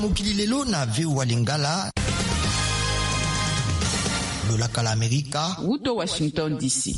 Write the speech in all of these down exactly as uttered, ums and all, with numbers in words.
mokili lelo na V O A Lingala lolaka la Amerika Wuto Washington D C.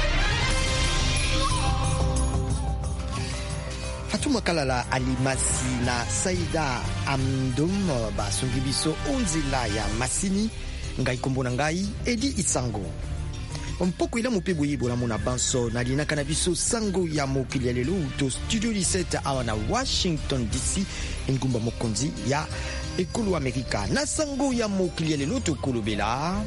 Fatuma Kalala Alimasi na Saida Amdom basungi biso onzela ya masini ngai kombo na ngai Edi Isango. Mpoko ila mupebu yibola muna banso na linaka na biso sango ya mokili ya lelo to studio dix-sept awa na Washington D C ngumba mokonzi ya ekulu Amerika na sango ya mokili ya lelo to kolobela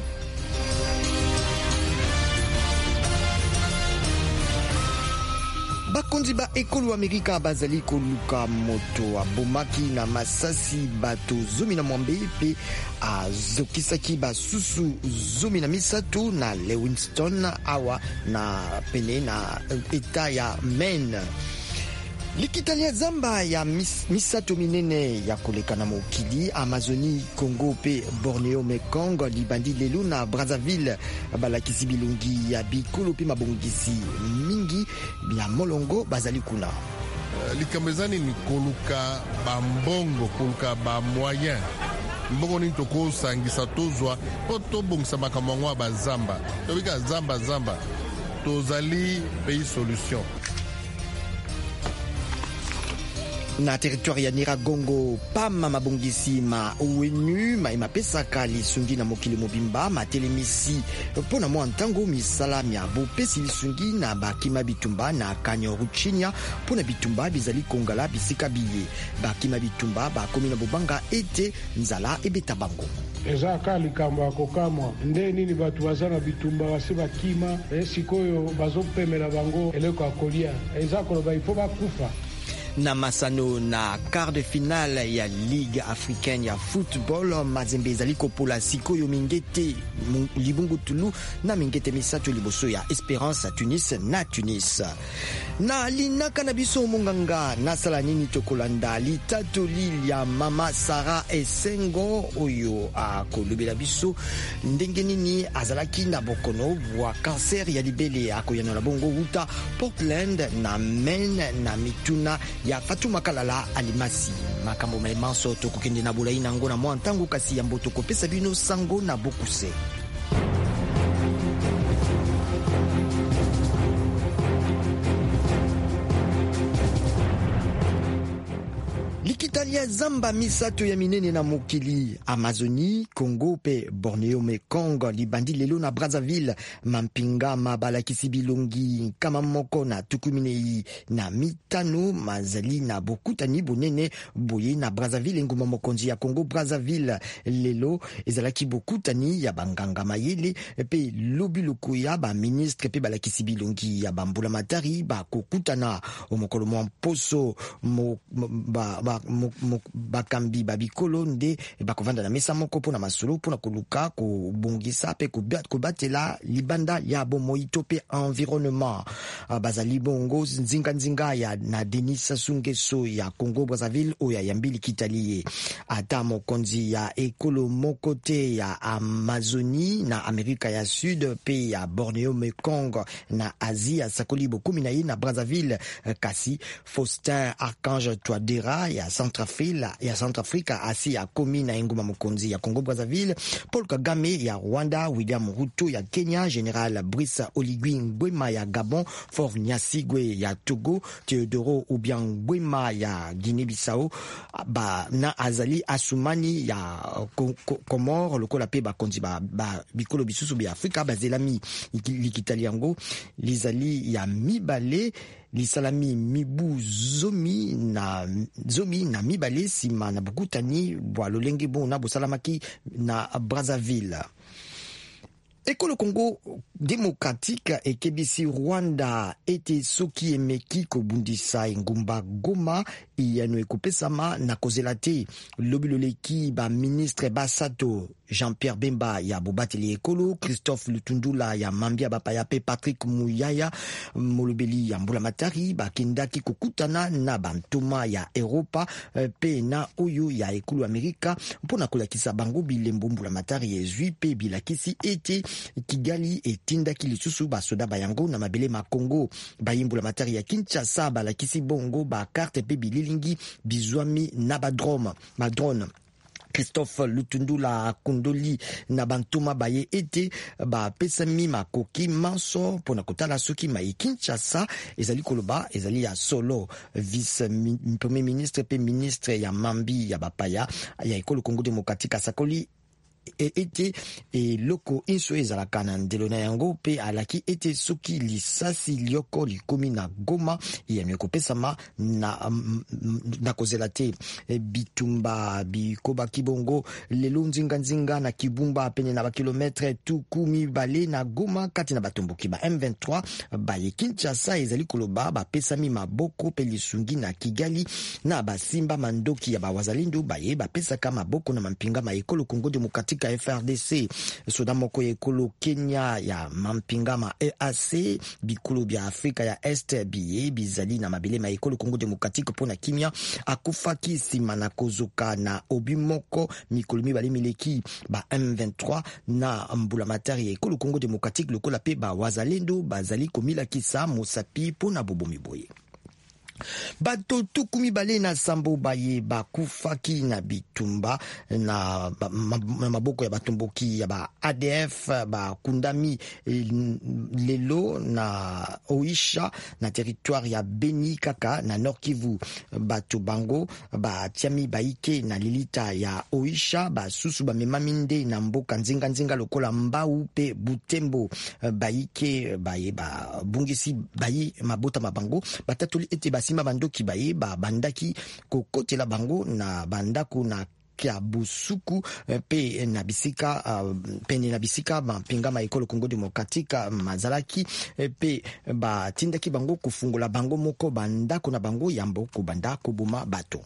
bakonzi ba ekolo Amerika bazali koluka moto abomaki na masasi bato zomi na mwambe pe azokisaki basusu zomi na misato na Lewiston awa na pene na eta ya Maine. Likitali ya zamba ya mis, misato minene ya koleka na mokili Amazonie, Congo pe Borneo Mekong libandi lelo na Brazzaville balakisi bilungi ya bikolo pe mabongisi mingi ya molongo bazali kuna. Uh, likambezani ni koluka bambongo koluka ba moyen mbongo ni toko sangisa tozwa po tobongisa makambo ngwa bazamba tobika zamba zamba tozali pays solution. Na territoire ya Niragongo pama mabongisi ma O N U ma imapesaka lisungi na mokili mobimba matelemisi pona mwa ntango misala mya bopesi lisungi na bakima bitumba na kanyo ruchinya pona bitumba bizali kongala bisika biye bakima bitumba bakomi na bobanga ete nzala ebeta bango. Eza kali kamba kokamwa nde nini batu bazana bitumba basi bakima esikoyo bazopemela bango eleko akolia eza koloba ifo bakufa. Na masano na quart de finale ya Ligue africaine ya football Mazembe ezali kopola sikoyo mingete libungu tulu na mingete misato liboso ya Esperance Tunis na Tunis. Na linaka na biso munganga nasala nini tokolanda litatoli ya mama Sarah Esengo oyo akolobela biso ndenge nini azalaki na bokono wa cancer ya libele akoyana na bongo uta Portland na Maine na mituna ya Fatuma Kalala Alimasi makambo maimanso tokokende na bulayi nango na mwa ntango kasi ya mboto kopesa bino sango na bokuse. Likitalia zamba misato ya minene na mokili Amazonie, Congo pe Borneo Mekong libandi lelo na Brazzaville mampinga mabalakisi bilongi kama moko na tukuminei na mitano mazali na bokutani bonene boye na Brazzaville nguma mokonzi ya Congo Brazzaville lelo ezalaki bokutani ya banganga mayele pe lobiluku ya ba ministre pe balakisi bilongi ya bambula matari ba kokutana omokolo mwa poso mo, ba, ba bakambi babikolo nde bakovanda na mesa moko pona masolo pona koluka kobongisa pe kobatela libanda ya bomoito pe environnement bazali bongo nzinga nzinga ya na Denis Sassou Nguesso ya Congo Brazzaville oya yambili kitaliye ata mokonzi ya ekolo mokote ya Amazonie na Amerika ya Sud pe ya Borneo Mekong na Asia sakoli bokumi na ye na Brazzaville kasi Faustin Archange Touadéra ya Centrafrique ya Centrafrique asi ya komi na nguma mokonzi ya Congo Brazzaville Paul Kagame ya Rwanda William Ruto ya Kenya General Brice Oligui Nguema ya Gabon Faure Nyasigwe ya Togo Teodoro Obiang Nguema ya Guinée-Bissau ba na Azali Assoumani ya Comore lokola pe bakonzi ba, ba bikolo bisusu bi Afrika bazelami likitaliango lizali ya mibale lisalami mibu zomi na zomi na mibale sima na bukutani bwa lolenge bon na bosalamaki na Brazzaville. Ekolo Congo démocratique ekebisi Rwanda ete soki emeki kobundisa ngumba Goma iyano ekopesama na kozela te lobiloleki ba ministre basato Jean-Pierre Bemba ya bobateli ekolo Christophe Lutundula ya Mambia Bapaya pe Patrick Muyaya molobeli ya Mbula Matari bakendaki kokutana na bantoma ya Europa pe na oyo ya ekolo Amerika mpona kolakisa bango bilembo Mbula Matari ezwi pe bilakisi ete Kigali etindaki lisusu basoda bayango na mabele ma Congo bayimbula matari ya Kinshasa balakisi bongo ba carte pe bililingi bizwami na ba drone ma drone Christophe Lutundula Kundoli na bantuma baye ete ba pesami makoki manso pona kotala soki mai Kinshasa ezali koloba ezali ya solo vice premier ministre pe ministre ya mambi ya bapaya ya ekolo Congo démocratique asakoli ete e loko inso ezalaka na ndelo na yango pe alaki ete soki lisasi lioko likomi na Goma yami kopesama na na kozela te bitumba bikoba kibongo lelo nzinga nzinga na Kibumba pene na ba kilometre tuku mibale na Goma kati na batomboki ba M vingt-trois ba ye Kinshasa ezali koloba ba pesami maboko pe lisungi na Kigali na basimba mandoki ya ba wazalendo ba ye ba pesaka maboko na mampinga ma ekolo Congo démocratique ka F R D C soda moko ya ekolo Kenya ya mampinga ma E A C bikolo bya Afrika ya Est biye bizali na mabele ma ekolo Congo démocratique pona kimia akufaki sima na kozuka na obimoko mikolo mibale mileki ba M vingt-trois na mbula matari ya ekolo Congo démocratique lokola pe ba wazalendo bazali komila kisa mosapi pona bobomi boye. Bato tukumi bale na sambo baye bakufaki na bitumba na maboko ya batomboki ya ba A D F ba kundami lelo na Oisha na territoire ya Beni Kaka na Nord Kivu. Bato bango ba tiami baike na lilita ya Oisha ba susu ba memaminde na mboka nzinga nzinga lokola Mbau pe Butembo baike baye ba bungisi baye mabota mabango batatoli ete ba simba bandoki baye ba bandaki kokotela bango na bandako na kia busuku pe na bisika uh, pene na bisika ba pinga ma ekolo Congo démocratique mazalaki pe ba tindaki bango kufungula bango moko bandako na bango yambo ko bandako buma bato.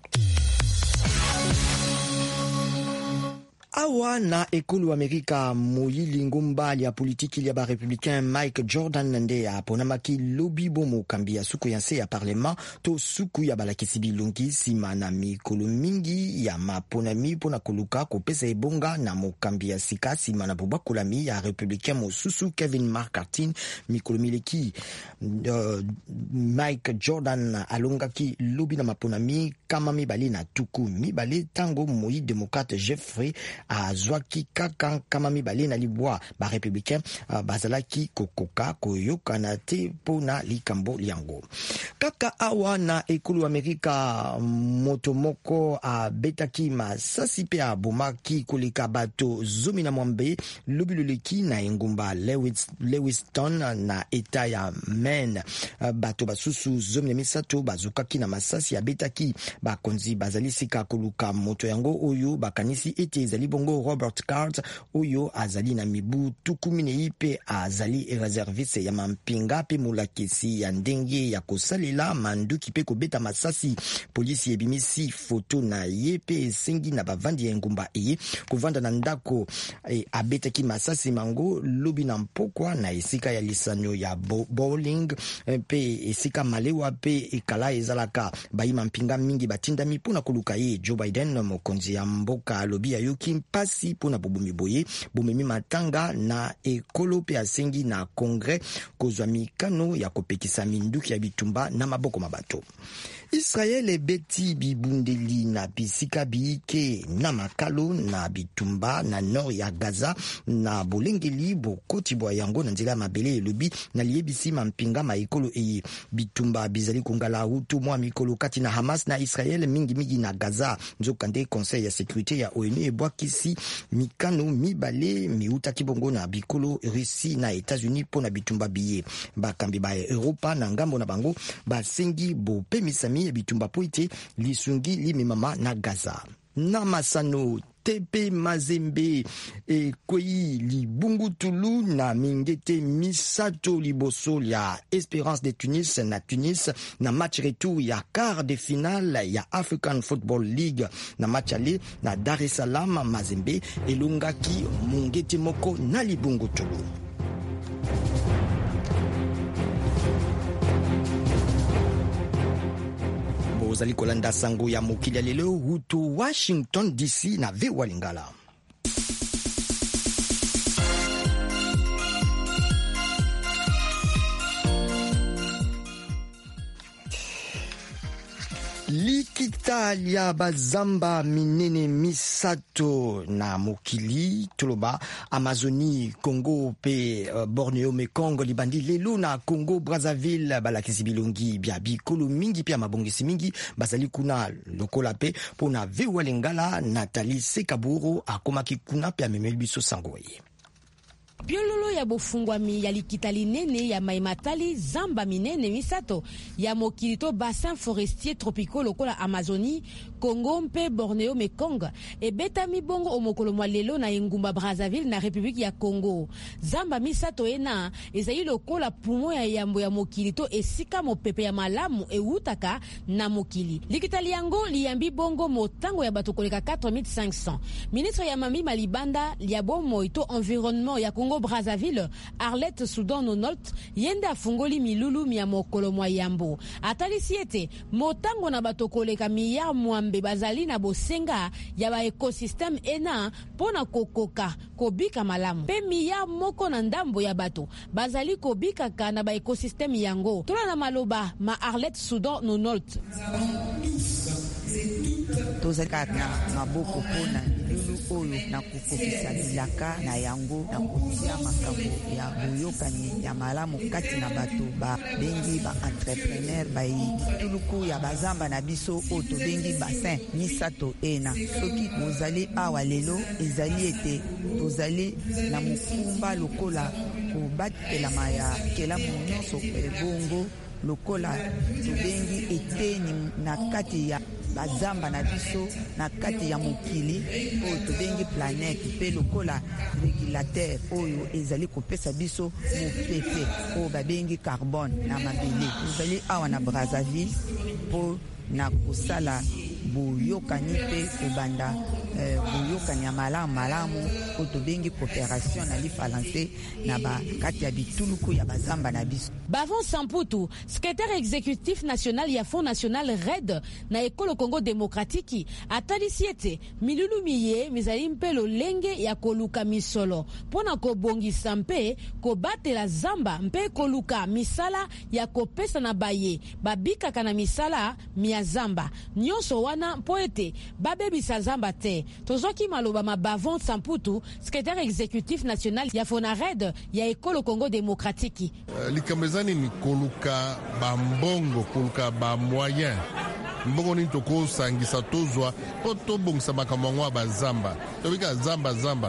Awa na ekulu Amerika moyili ngomba ya politiki ya ba républicain Mike Jordan nde ya ponamaki lobi bomo kambi ya suku ya se ya parlement to suku ya balakisi bilongi sima na mikolo mingi ya maponami pona koluka kopesa ebonga na mokambi ya sika sima na bobakolami ya républicain mosusu Kevin McCarthy mikolo mileki. uh, Mike Jordan alongaki lobi na maponami kama mibale na tuku mibale tango moyi démocrate Jeffrey azwaki kaka kama mibale na libwa ba républicain uh, bazalaki kokoka koyokana te pona likambo liango. Kaka awa na ekulu Amerika moto moko abetaki masasi pe abomaki koleka bato zomi na mwambe lobiloleki na engumba Lewis, Lewiston na eta ya Maine. Uh, bato basusu zomi na misato bazokaki na masasi abetaki bakonzi bazali sika koluka moto yango oyo bakanisi ete ezali bongo Robert Card oyo azali na mibu tukumi na ipe azali reserviste ya mampinga pe mulakisi ya ndenge ya kosalela manduki pe kobeta masasi. Polisi ebimisi foto na ye pe esengi na bavandi ya ngumba eye kovanda na ndako e, abetaki masasi mango lobi na mpokwa na esika ya lisano ya bo, bowling e, pe esika malewa pe ekala ezalaka bayi mampinga mingi batindami pona koluka ye. Joe Biden mokonzi ya mboka alobi ya yoki mpasi pona bobomi boye bomemi matanga na ekolo pe asengi na kongre kozwa mikano ya kopekisa minduki ya bitumba na maboko mabato. Israel ebeti bibundeli na bisika biike na makalo na bitumba na nord ya Gaza na bolengeli bokoti bwa yango na nzela mabele elobi na liebisi mampinga ma ekolo eye bitumba bizali kongala hutu mwa mikolo kati na Hamas na Israel mingi mingi na Gaza. Nzokande conseil ya sécurité ya O N U ebwakisi mikano mibale miuta kibongo na bikolo Russie na États-Unis pona bitumba biye bakambi ba Europa na ngambo na bango basengi bopemisa bitumba poite lisungi limemama na Gaza. Na Masano Tepe Mazembe e kwei libungutulu na mingete misato liboso ya Espérance de Tunis na Tunis na match retour ya quart de finale ya African Football League. Na match ali na Dar es Salaam Mazembe elungaki mungete moko na libungutulu. Bozali kolanda sango ya mokili lelo hutu Washington D C na V W Lingala. Likita lia bazamba minene misato na mokili toloba Amazonie, Congo pe uh, Borneo Mekong libandi lelo na Congo Brazzaville balakisi bilongi bia bikolo mingi pia mabongisi mingi bazali kuna lokola pe pona vewa lingala Nathalie Sekaburo akomaki kuna pia memeli biso sangoye. Biololo ya bofungwami ya likita linene ya maimatali zamba minene misato ya mokilito bassin forestier tropicaux lokola Amazonie, Congo mpe Borneo Mekong ebetami bongo omokolo mwa lelo na engumba Brazzaville na République ya Congo. Zamba misato ena ezali lokola pumo ya yambo ya mokilito esika mopepe ya malamu eutaka na mokili. Likita liango liyambi bongo motango ya bato koleka quatre mille cinq cents. Ministre ya mami malibanda liya bomo ito environnement ya Congo Brazzaville Arlette Soudan Nonolt yende afungoli milulu miya mokolo mwa yambo. Atalisi ete motango na bato koleka miya mwambe bazali na bosenga ya ba ekosystem ena pona kokoka kobika malamu. Pe miya moko na ndambo ya bato bazali kobika ka na ba ekosystem yango. Tola na maloba ma Arlette Soudan Nonolt. Tozaka na maboko pona lulu oyo na kokokisa bilaka na yango na kotia makambo ya boyokani ya malamu kati na bato ba bengi ba entrepreneur ba tuluku ya bazamba na biso oyo tobengi bassin misato ena. Soki bozali awa lelo ezali ete tozali na mokumba lokola kobatelama ya kelamu nyonso ebongo lokola tobengi eteni na kati ya bazamba na biso na kati ya mokili oyo tobengi planète pe lokola régulateur oyo ezali kopesa biso mopepe oyo babengi carbone na mabele. Ezali awa na Brazzaville po na kosala boyokani pe kobanda eh, boyokani ya malamu malamu oyo tobengi coopération na lifalanse na bakati ya bituluku ya bazamba na biso. Bavon Samputu, secrétaire exécutif national ya Fonds national R E D na ekolo Congo démocratique, atalisi ete milulu miye mizali mpe lolenge ya koluka misolo pona kobongisa mpe kobatela zamba mpe koluka misala ya kopesa na baye babikaka na misala mia zamba nyonso wana mpo ete babebisa zamba te. Tozoki maloba ma Bavon Samputu, secrétaire exécutif national ya FONARED ya ekolo Congo démocratique. Uh, ni koluka ba mbongo koluka ba moyen mbongo ni toko sangisa tozwa po to bongisa makamwa ba zamba tobika zamba zamba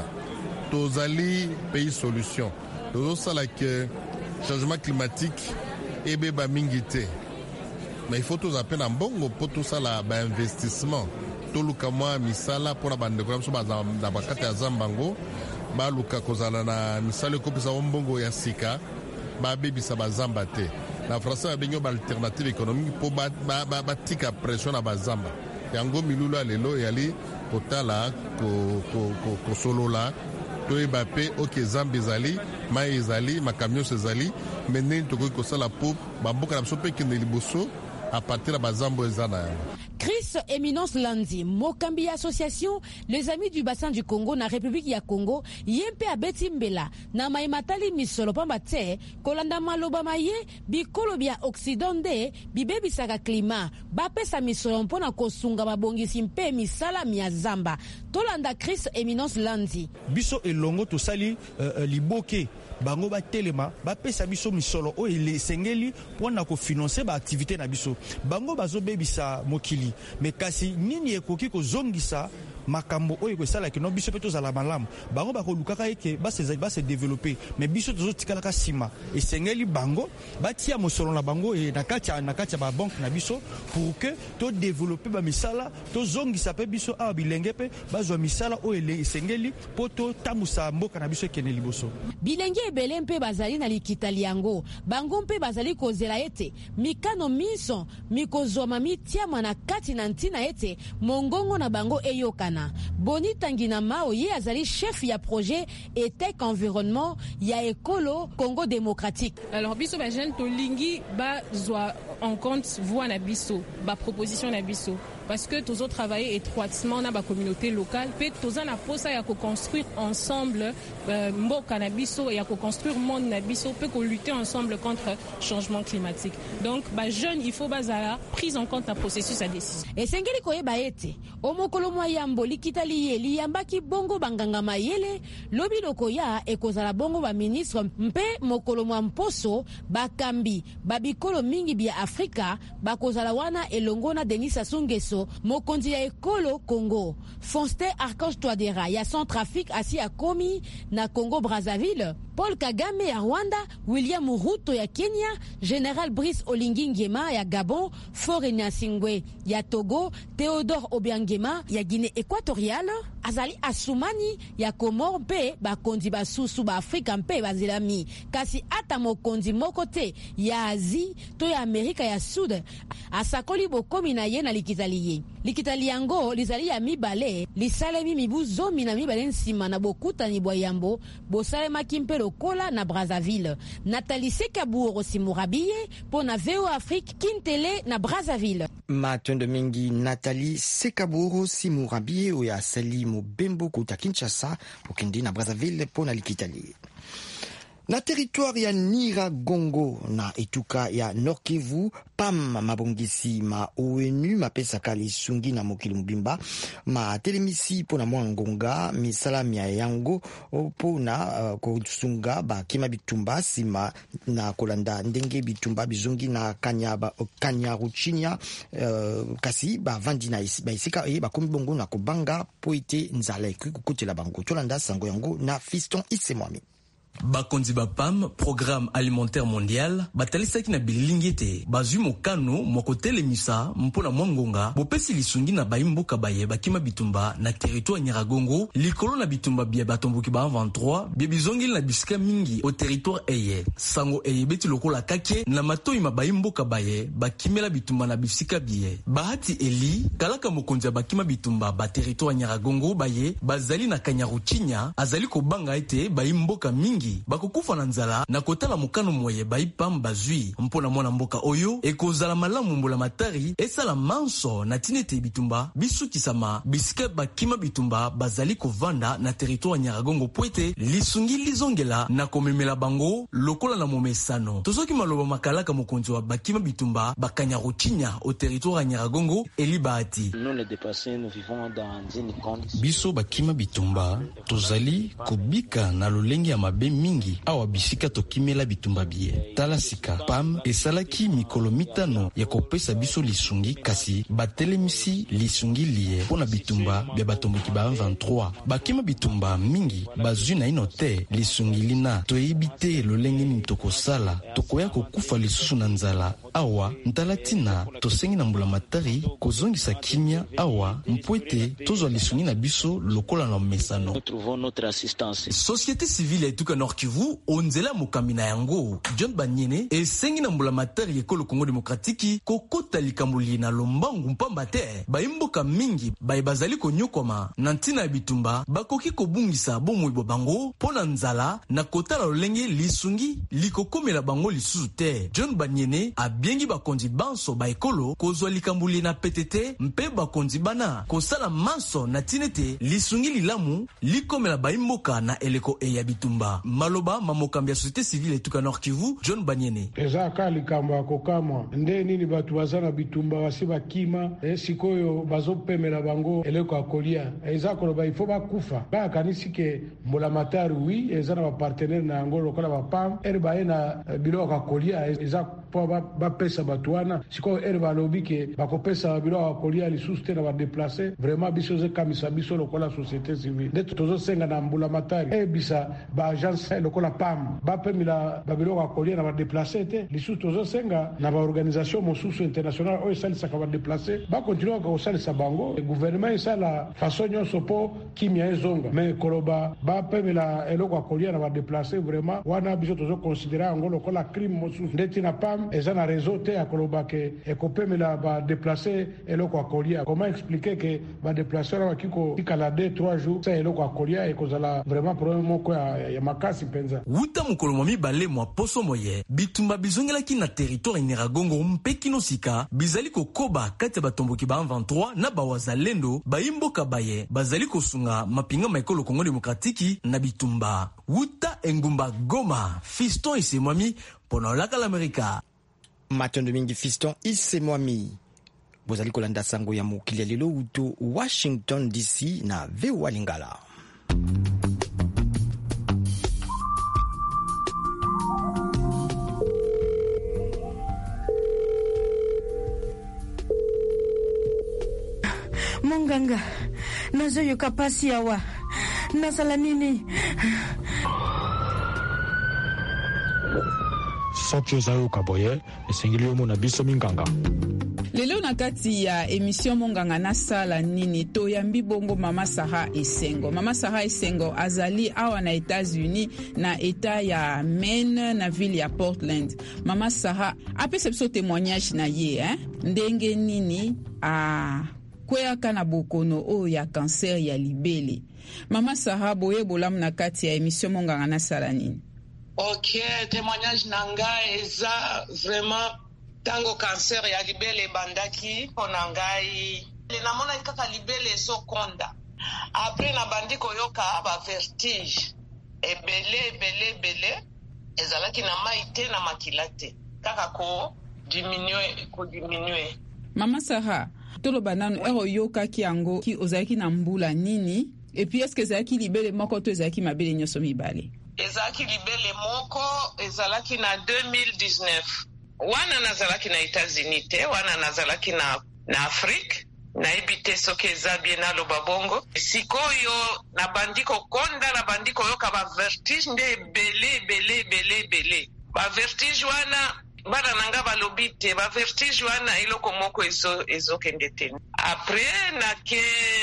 tozali pays solution tozo sala que changement climatique ebe ba mingite mais il faut tous appeler en mbongo po to sala ba investissement toluka mwa misala pona bande ko so ba zamba ba kata zambango ba luka kozala na misala ko pesa mbongo ya sika ba bebisa bazamba te na français ba benyo ba alternative économique po ba ba batika pression na bazamba yango milulu lelo yali kotala ko ko ko, ko solola to ebape OK zambi zali mai zali makamyo sezali menen to ko sala po ba mboka na biso pe kende liboso à partir de bazambo ezana. Chris Eminence Landi, Mokambi Association, les amis du bassin du Congo na République ya Congo, yempe abeti mbela, na maimatali misolo pamba te, kolanda maloba maye, bikolo bia Occidente, bibebi saka klima, bapesa misolo mpona kosunga mabongisi mpe misala mia zamba. Tolanda Chris Eminence Landi. Biso elongo to sali uh, uh, liboke. Bango ba telema ba pesa biso misolo o ele sengeli pona ko financer ba activité na biso bango bazo bebisa mokili mais kasi nini ekoki ko zongisa makambo oyo ko sala ke no biso peto zala malamu bango ba ko lukaka eke ba se ba se développer mais biso tozo tikala ka sima et sengeli bango ba tia mosolo na bango e na katia na katia ba banque na biso pour que to développer ba misala to zongisa pe biso a bilenge pe bazwa misala o ele sengeli poto tamusa mboka na biso keneli boso bilenge ebele mpe bazali na likita liango bango mpe bazali kozela ete mikano miso mikozoma mitiama na kati na ntina ete mongongo na bango eyokana. Boni Tangina Mao ye azali chef ya projet et tech environnement ya ekolo Congo démocratique. Alors biso ba jeune to lingi ba zwa en compte voix na biso ba proposition na biso parce que tous travailler étroitement dans la communauté locale, peut tous en apposer à construire ensemble mboka na biso et à construire monde na biso, peut lutter ensemble contre le changement climatique. Donc ba jeune il faut bazala prise en compte un processus à décision. Et sengeli koyeba ete omokolo mwa yambo likitali ye liyambaki bongo banganga mayele lobi lokoya ekozala bongo ba ministre mpe mokolo mwa mposo bakambi babikolo mingi bia Afrika bakozala wana elongo na Denis Sassou Nguesso mokonzi ya ekolo Congo. Fonste Archange Touadéra ya Centrafrique asi ya komi na Congo Brazzaville. Paul Kagame ya Rwanda, William Ruto ya Kenya, General Brice Olingi Nguema ya Gabon, Faure Gnassingbé ya Togo, Théodore Obiang Nguema ya Guinée équatoriale, Azali Assoumani ya Comore mpe bakonzi basusu ba Afrika mpe bazilami. Kasi ata mokonzi mokote ya Asie to ya Amerika ya Sud asakoli bokomi na ye na likitali ye. Likitali yango lizali ya mibale lisalemi mibu zomi na mibale nsima na bokutani bwa yambo bosalemaki mpe lokola na Brazzaville. Nathalie Sekaburo Simurabiye po na V O Afrique Kintele na Brazzaville. Matendo mingi Nathalie Sekaburo Simurabiye oya asali mobembo kuta Kinshasa okende na Brazzaville po na likitali. Na territoire ya Nyiragongo na etuka ya Nord Kivu, P A M mabongisi ma O N U mapesaka lisungi na mokili mobimba ma telemisi pona mwangonga misala mia yango pona uh, kosunga ba kima bitumba sima na kolanda ndenge bitumba bizungi na kanyaba kanyaruchinya uh, kasi ba vandi na isi ba isika e ba komi bongo na kobanga poite nzala ekukutela bango tolanda sango yango na Fiston Isemwami. Bakonzi ba P A M Programme Alimentaire Mondial batalisaki na bilingi ete bazwi mokano mokotele misa mpona mwangonga bopesi lisungi na baimboka baye bakima bitumba na territoire Nyiragongo likolo na bitumba bia batomboki ba vingt-trois bia bizongeli na bisika mingi au territoire eye sango eye beti lokola kake na matoi ma baimboka baye bakimela bitumba na bisika bie Bahati Eli kalaka mokonzi bakima bitumba ba territoire Nyiragongo baye bazali na Kanyaruchinya azali kobanga ete baimboka mingi bakokufa na nzala na kotala mokano moye baipam bazwi mpona mwana mboka oyo ekozala malamu mbola matari esala manso na tinete bitumba bisukisama bisika bakima bitumba bazali kovanda na territoire Nyiragongo poete lisungi lizongela na komemela bango lokola na momesano tozoki maloba makalaka mokonzi wa bakima bitumba Bakanyaruchinya au territoire Nyiragongo Eli Bahati. Biso bakima bitumba tozali kobika na lolenge ya mabe mingi awa bisika tokimela bitumba bie tala sika P A M esalaki mikolo mitano ya kopesa biso lisungi kasi batelemisi lisungi lie pona bitumba bia batomboki ba vingt-trois bakima bitumba mingi bazwi na ino te lisungi lina toyebi te lolenge nini tokosala tokoya kokufa lisusu na nzala awa ntalatina tosengi na mbula matari kozongisa kimia awa mpoete tozwa lisungi na biso lokola na mesano. Société civile etuka Nord Kivu onzela mokamina yango John Banyene esengi na mbula matari ekolo Congo Demokratiki kokota likamboli na lombangu mpamba te baimboka mingi baye bazali konyokoma na ntina ya bitumba bakoki kobungisa bomoi bango pona nzala na kota la lolenge lisungi likokomela bango lisusu te. John Banyene abiengi bakonzi banso ba ekolo kozwa likamboli na P T T mpe bakonzi bana kosala manso na tinete lisungi lilamu likomela baimboka na eleko e ya bitumba. Maloba mamokambi ya société civile etuka Nord Kivu John Banyene eza kali kamba kokamwa nde nini batu bazana bitumba basi bakima e sikoyo bazopemela bango eleko akolia eza koloba ifo bakufa ba kanisi ke mbola matari wi eza na ba partenaire na yango lokola ba P A M er ba ena biloko akolia eza po ba pesa batuana sikoyo er ba lobi ke bakopesa biloko akolia lisusu te na ba déplacer vraiment biso ze kamisa biso lokola société civile nde tozo senga na mbola matari e bisa ba agence lokola P A M bapemila babiloko akolia na ba déplacer te lisusu tozo senga na ba organisation mosusu international o esalisaka ba déplacer ba continuer ka osalisa bango e gouvernement esala façon nyonso po kimia ezonga mais koloba bapemila eloko akolia na ba déplacer vraiment wana biso tozo considérer yango lokola crime mosusu ndeti na P A M pam eza na réseau te akoloba ke ekopemela badeplace eloko akolia. Comment expliquer ke badeplace wana bakiko tikala deux trois jours sa eloko akolia ekozala vraiment problème moko ya, ya makasi mpenza. Wuta mokolo mwa mibale mwa poso moye bitumba bizongelaki na territoire Nyiragongo mpe Kinosika bizali kokoba kati ya batomboki ba vingt-trois na bawazalendo bayimboka baye bazali kosunga mapinga maekolo Kongo Demokratiki na bitumba. Wuta engumba Goma, Fiston Isemwami pona laka l'Amerika. Matondo mingi Fiston Isemwami. Bozali kolanda sango ya mokili ya lelo uto Washington D C na V O A Lingala. Monganga, nazoyoka pasi awa. Nasala nini? Soki ozayoka boye, esengeli omona biso minganga. Lelo na kati ya emission Monganga nasala nini toyambi bongo Mama Sarah Esengo. Mama Sarah Esengo azali awa na États-Unis na eta ya Maine na ville ya Portland. Mama Sarah apesa biso témoignage na ye, hein? Ndenge nini a kweyaka na bokono o ya cancer ya libele. Mama Sarah boye bolam na kati ya emission Monganga nasala nini. Ok, témoignage nanga eza vraiment tango cancer ya libele bandaki pona ngai namona kaka libele so konda après na bandi koyoka ba vertige ebele ebele ebele ezalaki na maite na makilate kaka ko diminuer ko diminuer. Mama Sarah toloba nanu ero yoka ki yango ki ozaki na mbula nini et puis est-ce que ezalaki libele moko to ezalaki mabele nyoso mibale? Ezalaki libele moko ezalaki na deux mille dix-neuf. Wana nazalaki na États-Unis te, wana nazalaki na, na Afrique, na ibite soke eza bien na lobabongo. Sikoyo na bandiko konda, na bandiko yoka ba vertige nde bele, bele, bele, bele. Ba vertige wana, bana nanga balobite, ba vertige wana iloko moko ezo, ezo kendete. Après, na ke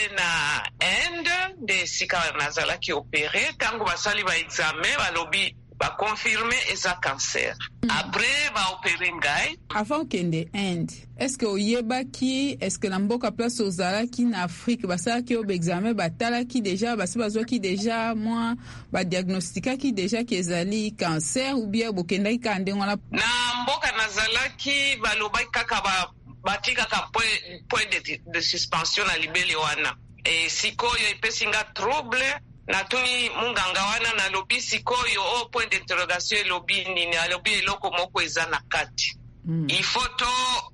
na Inde, de sika nazalaki opéré, tango basali ba examen, balobi, ba confirmer eza cancer. Mm. Après ba opérer ngai. Avant kende Inde, est-ce que oyebaki, est-ce que na mboka place ozalaki na Afrique basalaki ob examen batalaki déjà basi bazwaki déjà moi ba diagnosticaki déjà ki ezali cancer ou bien bokendaki ka ndengo na na mboka nazalaki balobaki kaka ba batika ka point point de, de suspension na libele wana. Et sikoyo ipesinga trouble natuni munganga wana na lobi sikoyo o point d'interrogation lobi nini alobi eloko moko eza na kati. Mm. Ifoto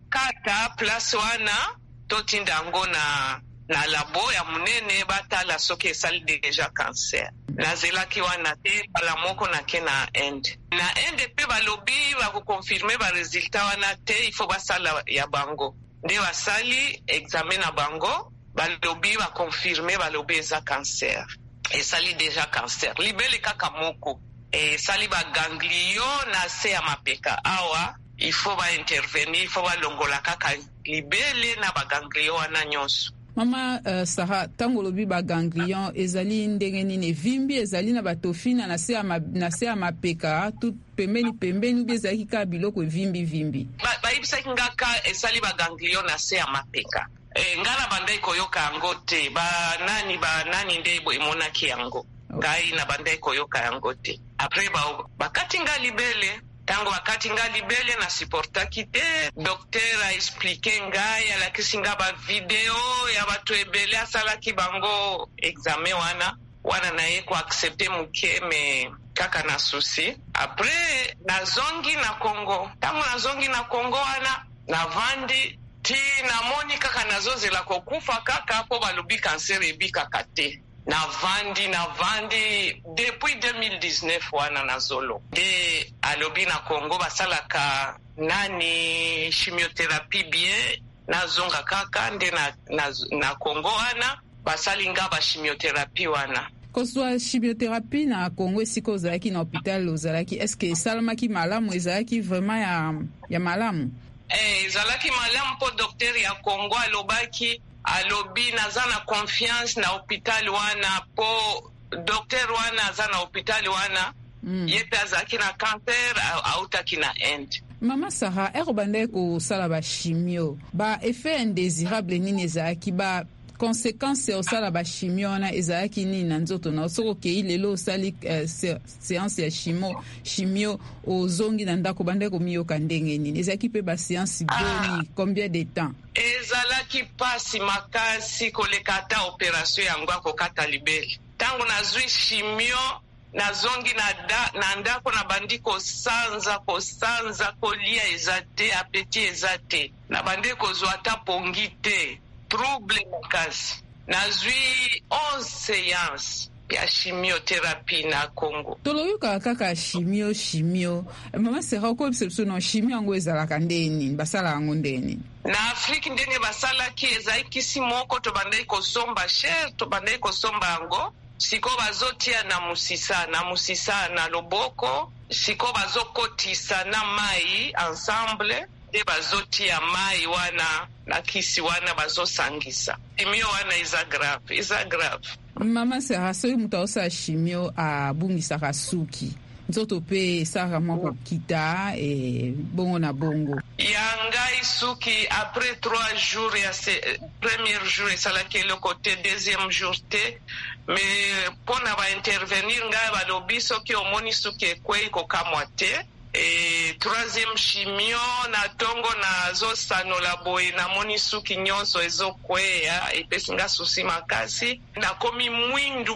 kata place wana totinda ngo na na labo ya munene batala soki esali deja cancer. Nazelaki wana te pala moko na ke na Inde. Na Inde pe balobi bakukonfirme ba resultat wana te ifo basala ya bango. Nde basali examen na bango balobi bakonfirme balobi eza cancer. Et sali déjà cancer. Libele kaka moko. Et sali ba ganglion na se ya mapeka. Awa, il faut ba intervenir, il faut ba longola kaka libele na ba ganglion wana nyonso. Mama uh, Sarah, tango lobi ba ganglion ezali ndenge nini vimbi ezali na batofina na se ya ma, na se ya mapeka tout pembeni pembeni bi ezali ka biloko vimbi vimbi. Ba ba ibisa ngaka ezali ba ganglion na se ya mapeka. E, ngala bandai koyoka yango te ba nani ba nani nde bo imonaki yango ngai na bandai koyoka yango te après ba bakati nga libele tango bakati nga libele na supportaki te docteur a expliqué ngai ala kisinga ba video ya batu ebele asalaki bango examen wana wana na ye ko accepter muke me kaka na souci après na zongi na Congo tango na zongi na Congo wana na vandi ti namoni kaka nazozela kokufa kaka po balobi cancer ebi kaka te na vandi na vandi depuis deux mille dix-neuf wana nazolo de alobi na Congo basalaka nani chimiothérapie bien nazonga kaka nde na, na, na Congo wana basalinga ba chimiothérapie wana kozwa chimiothérapie na Congo esika ozalaki na hôpital ozalaki est-ce que esalamaki malamu ezalaki vraiment ya, ya malamu? Eh, ezalaki malamu po docteur ya Congo alobaki alobi naza na confiance na hôpital wana po docteur wana aza na hôpital wana mm. ye mpe azalaki na cancer autaki na Inde. Mama Sarah, ero bande kosala bachimio ba effet indésirable nini ezalaki, ba conséquence osala bachimio wana ezalaki nini na nzoto na soko okei lelo osali uh, séance ya chimio chimio ozongi na ndako bande komiyoka ndenge nini ezalaki mpe baséance boni? ah. Combien de temps? Ezalaki pasi makasi koleka ata opération yango akokata libele. Tango nazwi chimio nazongi na, da, na ndako na bandi kosanza kosanza kolia eza te, apeti eza te, na bandi kozwa ata pongi te, trouble makasi. Nazwi onze séances ya chimiothérapie na Congo. Toloyoka kaka chimio chimio. Mama Sarah, ko biso no chimio yango ezalaka ndeni, basala yango ndeni? Na Afrique ndenge basalaki ezaikisi moko to bandai kosomba cher, to bandai kosomba yango. Siko bazotia na musisa, na musisa na loboko, siko bazokotisa na mai ensemble, de bazotia mai wana na kisi wana bazosangisa. Chimio wana iza grave, iza grave. Mama Sarah, soki mutu aosala chimio abungisaka suki, nzoto pe esaka moko kita e bongo na bongo. Yangai suki après trois jours ya se, premier jour esalaki le côté, deuxième jour te, mais pona ba intervenir ngai balobi soki omoni suki ekwei kokamwa te. Et troisième chimio na tongo na zo sanola boye na moni suki nyonso ezo kwea epesi nga susi makasi, na komi mwindu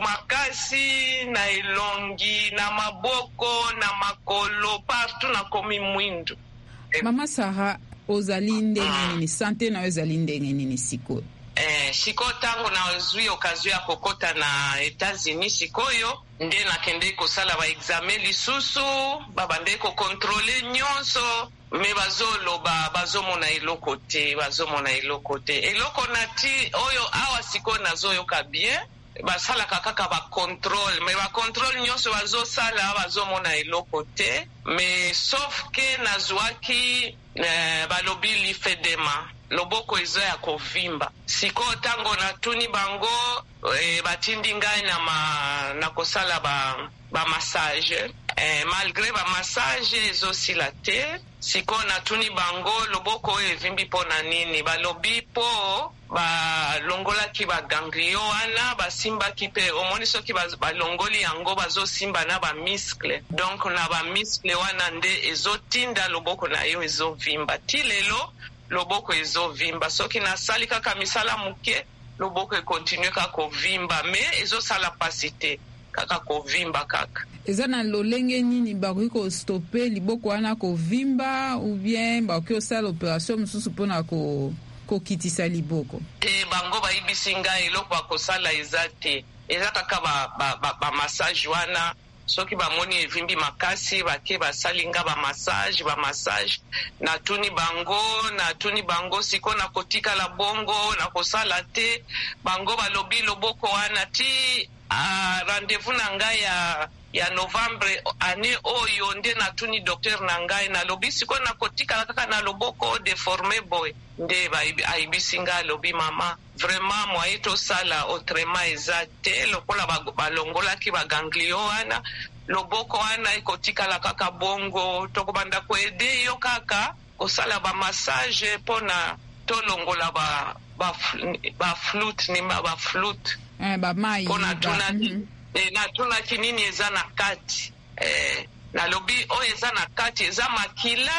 makasi na elongi na maboko na makolo partout na komi mwindu. Mama Sarah, ozali ndenge nini? Sante na ozali ndenge nini siko? Eh, siko tango na zui okazio ya kokota na États-Unis sikoyo nde nakende kosala ba examen lisusu babande ko contrôler nyonso me bazoloba bazomona eloko te bazomona eloko te eloko nati oyo awa siko nazoyoka bien basala kaka ba contrôle me ba contrôle nyonso bazosala bazomona eloko te me sauf que nazwaki eh, balobi lipedema loboko ezo ya kovimba. Siko tango na tuni bango e, batindi ngai na, ma, na kosala ba, ba massage. E, malgré ba massage ezo sila te. Siko na tuni bango loboko e vimbi po na nini. Balobi po ba longola ki ba ganglio wana ba simba ki pe omoni soki ba, ba longoli yango bazo simba na ba muscle. Donc na ba muscle wana nde ezo tinda loboko na yo ezo vimba. Tilelo loboko ezo vimba. Soki nasali kaka misala muke loboko e continue kaka kovimba me ezo sala pasite kaka kovimba kaka. Eza na lolenge nini bakoki ko stopper liboko wana kovimba ou bien bakoki osala opération mususu pona ko kokitisa liboko? Te bango bayibisi ngai eloko akosala eza te. Eza kaka ba, ba, ba, ba massage wana soki bamoni evimbi makasi bake basalinga ba massage ba massage na tuni bango na tuni bango siko na kotika la bongo na kosala te bango balobi loboko wana ti a rendez-vous na ngai ya ya Novembre ane oyo nde na tuni docteur na ngai na lobi siko na kotika kaka na loboko deformé boy nde aibisi ngai lobi mama vraiment moi eto sala autrement eza te lokola balongola ki ba ganglio wana loboko wana ikotika la kaka bongo tokobanda ko aider yo kaka kosala ba massage pona tolongola ba ba, ba flute ni ba flute eh ba mai pona tuna mm-hmm. E na tuna kinini eza na kati eh, na lobi o eza na kati eza makila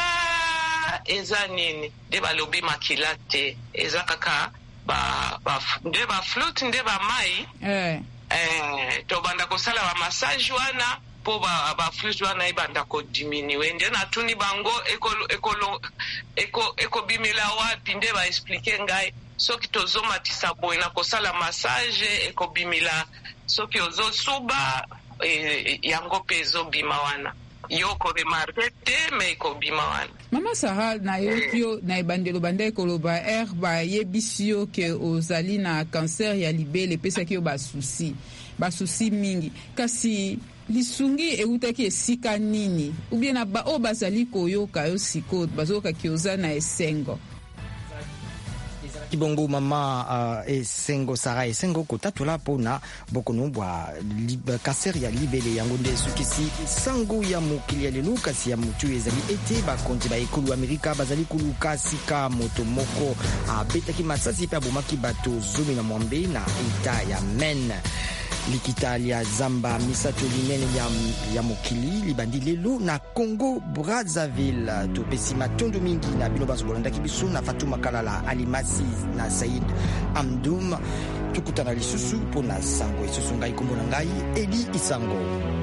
eza nini de ba lobi makila te eza kaka ba, ba nde ba flute nde ba mai eh eh to banda kosala ba massage wana po ba ba flute wana ibanda ko diminuer nde na tuni bango eko eko eko eko bimela wapi nde ba expliquer ngai soki tozoma tisaboy na kosala massage eko bimela soki ozo suba e, yango pe ezo bima wana yoko remarque te me eko bima wana. Mama Sarah na yokio na ebandelo bandai koloba er ba yebisi yo ke ozali na cancer ya libele pesa ki yo ba souci ba souci mingi kasi lisungi eutaki esika nini ou bien na ba o bazali koyoka yo siko bazoka ki oza na esengo. Kibongo mama uh, esengo Sara esengo kotatula pona bokono bwa kanser ya libele yango nde sukisi sango ya mokili ya lelo kasi ya mutu ezali ete bakonzi ba ekulu Amerika bazali kuluka sika moto moko abetaki masasi pe abomaki bato zomi na mwambe na eta ya Men. Likita lia zamba misato linene ya, ya mokili libandi lelo na Congo Brazzaville. Topesi matondo mingi na bino baso bolandaki biso na Fatuma Kalala Alimasi na Said Amdoum. Tukutana lisusu pona sango isusu ngai kombo na ngai Eli Isango.